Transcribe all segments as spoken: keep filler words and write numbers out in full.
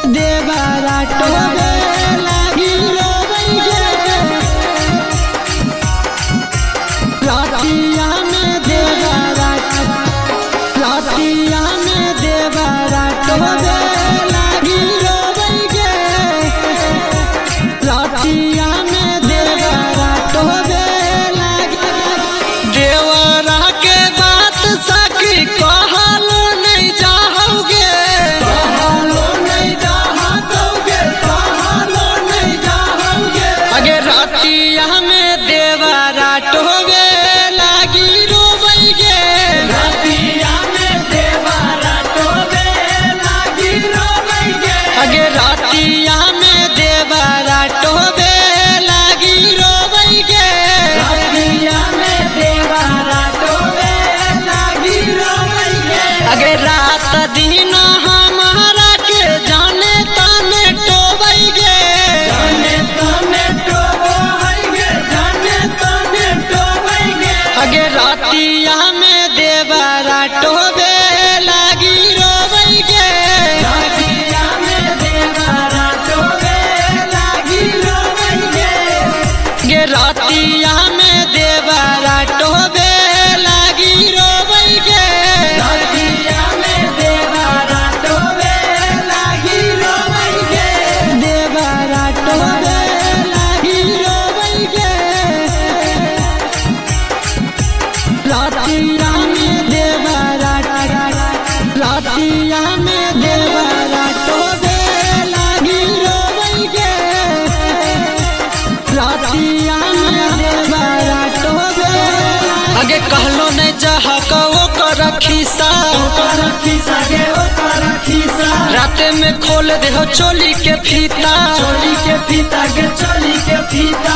देवरा टोबे लागी रोवई गे रातिया में देवरा रातिया में देवरा टोबे लागी रोवई गे रातिया में देवरा टोबे लागी देवरा के बात सखी कहलो नहीं जाओगे कहलो नहीं जाओगे कहलो नहीं जाओगे अगे रातिया में देवरा टोबे लागी रोवई गे रातिया में देवरा टोबे लागी रोवई गे अगे रातिया में देवरा टोबे लागी रोवई गे रातिया में देवरा टोबे लागी रोवई गे अगे रात दिन हमारा के जाने ताने टोबई गे जाने ताने टोबई गे जाने ताने टोबई गे अगे रातिया में देवरा टोबे लागी रोवई गे रातिया में देवरा टोबे लागी रोवई गे गे रातिया में देवरा टोबे लागी रोवई गे रातिया में देवरा टोबे लागी रोवई गे देवरा टोबे लागी रोवई गे रातिया में देवरा रातिया में देवरा टोबे लागी रोवई गे रातिया में देवरा टोबे अगे कहलो नहीं चाह को कर खीसा कर खीसा गे ओ कर खीसा राते में खोल दे हो चोली के फीता चोली के फीता गे चोली के फीता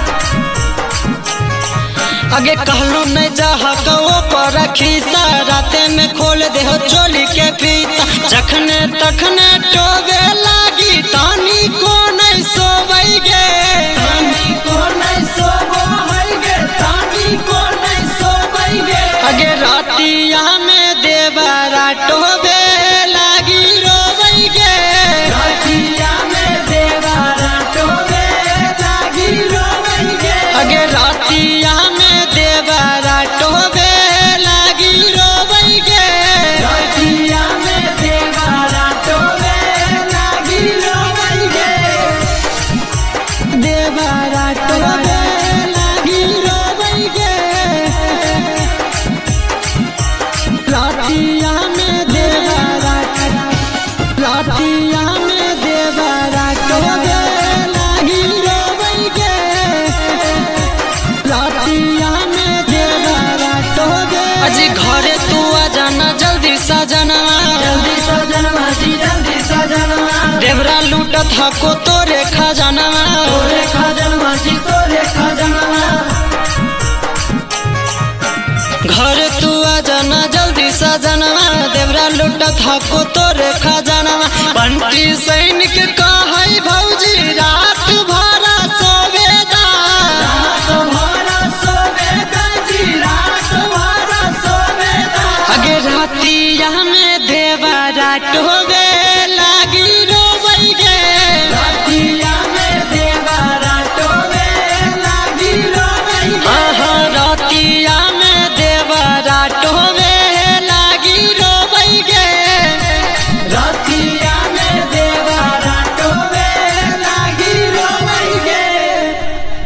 अगे कहलो नहीं चाह को कर खीसा राते में खोल दे हो चोली के फीता जखने तखने टोबे लागी तानी को नहीं सोवई गे तानी को नहीं सोवई गे तानी को नहीं सोवई गे अगे रातिया में देवरा टोबे लागी रोवई गे रातिया में देवरा टोबे लागी रोवई गे अगे रातिया में देवरा टोबे लागी रोवई गे रातिया में देवरा टोबे लागी रोवई गे देवरा टोबे लागी रोवई गे रातिया में देवरा रातिया में देवरा टोबे लागी रोवई गे रातिया में देवरा टोबे अजी घरे तू आ जाना जल्दी सजनवा जल्दी सजनवा जी जल्दी सजनवा देवरा लूटत हको तोरे खजनवा तोरे खजनवा जी तोरे खजनवा घर तू आ जाना जल्दी सजनवा देवरा लूटत हको तोरे खजनवा